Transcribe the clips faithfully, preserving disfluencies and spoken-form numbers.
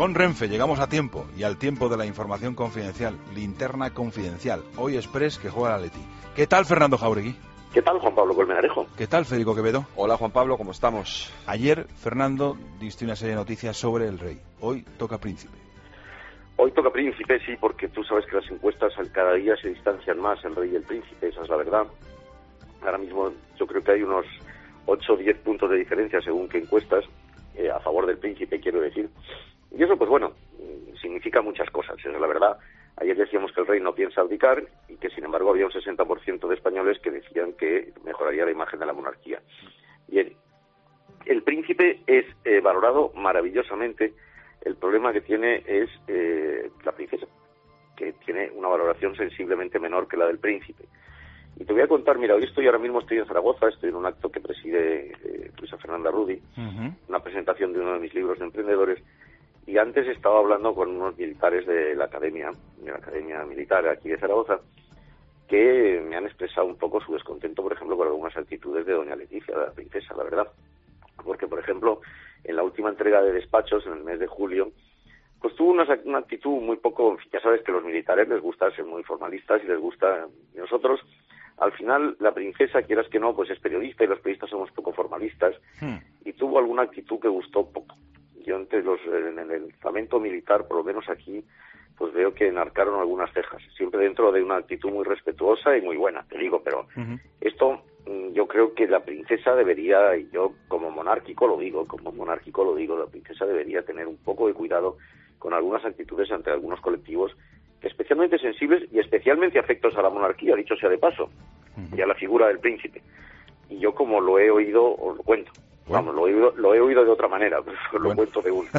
Con Renfe llegamos a tiempo y al tiempo de la información confidencial, linterna confidencial, hoy Express que juega al Atleti. ¿Qué tal, Fernando Jauregui? ¿Qué tal, Juan Pablo Colmenarejo? ¿Qué tal, Federico Quevedo? Hola, Juan Pablo, ¿cómo estamos? Ayer, Fernando, diste una serie de noticias sobre el rey. Hoy toca príncipe. Hoy toca príncipe, sí, porque tú sabes que las encuestas cada día se distancian más, el rey y el príncipe, esa es la verdad. Ahora mismo yo creo que hay unos ocho o diez puntos de diferencia según qué encuestas, eh, a favor del príncipe, quiero decir. Y eso, pues bueno, significa muchas cosas, esa es la verdad. Ayer decíamos que el rey no piensa abdicar y que, sin embargo, había un sesenta por ciento de españoles que decían que mejoraría la imagen de la monarquía. Bien, el príncipe es eh, valorado maravillosamente. El problema que tiene es eh, la princesa, que tiene una valoración sensiblemente menor que la del príncipe. Y te voy a contar, mira, hoy estoy ahora mismo estoy en Zaragoza, estoy en un acto que preside eh, Luisa Fernanda Rudi, uh-huh. una presentación de uno de mis libros de emprendedores, y antes estaba hablando con unos militares de la academia, de la academia militar aquí de Zaragoza, que me han expresado un poco su descontento, por ejemplo, con algunas actitudes de doña Leticia, de la princesa, la verdad. Porque, por ejemplo, en la última entrega de despachos, en el mes de julio, pues tuvo una, una actitud muy poco, ya sabes que a los militares les gusta ser muy formalistas y les gusta, y nosotros, al final, la princesa, quieras que no, pues es periodista y los periodistas somos poco formalistas, hmm. y tuvo alguna actitud que gustó poco. Yo entre los, en el estamento militar, por lo menos aquí, pues veo que enarcaron algunas cejas, siempre dentro de una actitud muy respetuosa y muy buena, te digo, pero uh-huh. esto yo creo que la princesa debería, y yo como monárquico lo digo, como monárquico lo digo, la princesa debería tener un poco de cuidado con algunas actitudes ante algunos colectivos especialmente sensibles y especialmente afectos a la monarquía, dicho sea de paso, uh-huh. y a la figura del príncipe. Y yo como lo he oído, os lo cuento. Bueno. Vamos, lo he, oído, lo he oído de otra manera, pero os bueno. lo cuento de una.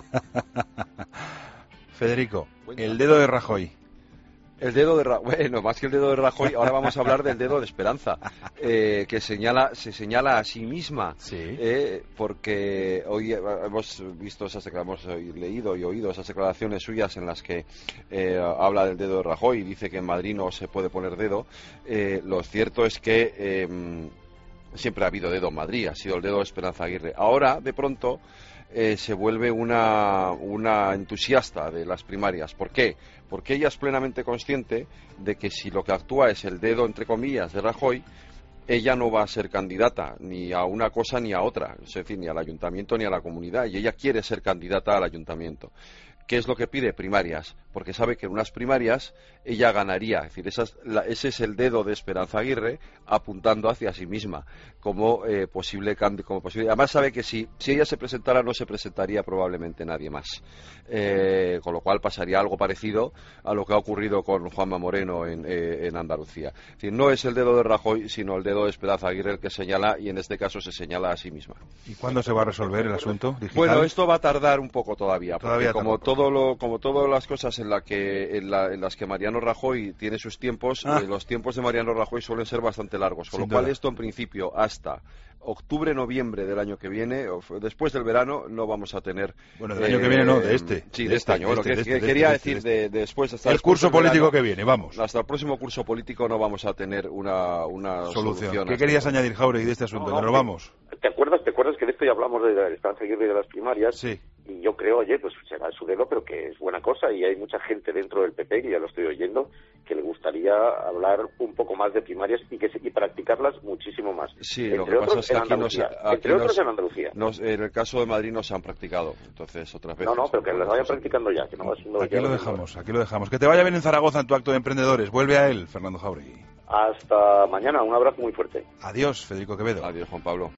Federico, el dedo de Rajoy. El dedo de Rajoy, bueno, más que el dedo de Rajoy, ahora vamos a hablar del dedo de Esperanza, eh, que señala, se señala a sí misma, sí. eh, porque hoy hemos visto esas hemos leído y oído esas declaraciones suyas en las que eh, habla del dedo de Rajoy y dice que en Madrid no se puede poner dedo. Eh, lo cierto es que eh, siempre ha habido dedo en Madrid, ha sido el dedo de Esperanza Aguirre. Ahora, de pronto, eh, se vuelve una, una entusiasta de las primarias. ¿Por qué? Porque ella es plenamente consciente de que si lo que actúa es el dedo, entre comillas, de Rajoy, ella no va a ser candidata ni a una cosa ni a otra, es decir, ni al ayuntamiento ni a la comunidad, y ella quiere ser candidata al ayuntamiento. ¿Qué es lo que pide? Primarias, porque sabe que en unas primarias ella ganaría, es decir, esa es la, ese es el dedo de Esperanza Aguirre apuntando hacia sí misma como eh, posible cambio, como posible. Además sabe que si, si ella se presentara no se presentaría probablemente nadie más, eh, con lo cual pasaría algo parecido a lo que ha ocurrido con Juanma Moreno en, eh, en Andalucía. Es decir, no es el dedo de Rajoy, sino el dedo de Esperanza Aguirre el que señala, y en este caso se señala a sí misma. ¿Y cuándo se va a resolver el asunto digital? Bueno, esto va a tardar un poco todavía, todavía porque como todo lo, como todas las cosas en, la que, en, la, en las que Mariano Rajoy tiene sus tiempos, ah. eh, los tiempos de Mariano Rajoy suelen ser bastante largos, con Sin lo duda. cual esto en principio hasta octubre, noviembre del año que viene, o después del verano, no vamos a tener... Bueno, del eh, año que viene no, de este. Sí, de, de este, este año. Bueno, este, que, de este, quería de este, decir de, de después... Hasta el curso político verano, que viene, vamos. Hasta el próximo curso político no vamos a tener una, una solución. solución ¿Qué querías este añadir, Jauregui, de este asunto? No, no, que nos vamos. ¿Te acuerdas, ¿Te acuerdas que de esto ya hablamos de la Esperanza Aguirre y de las primarias? Sí. Y yo creo, oye, pues será su dedo, pero que es buena cosa, y hay mucha gente dentro del P P, que ya lo estoy oyendo, que le gustaría hablar un poco más de primarias y que se, y practicarlas muchísimo más. Sí, entre lo que pasa es que aquí, nos, aquí entre otros en Andalucía. Nos, en el caso de Madrid no se han practicado, entonces otras veces. No, no, pero que las vayan practicando ya, que no va siendo... Aquí lo dejamos, aquí lo dejamos. Que te vaya bien en Zaragoza en tu acto de emprendedores. Vuelve a él, Fernando Jauregui. Hasta mañana, un abrazo muy fuerte. Adiós, Federico Quevedo. Adiós, Juan Pablo.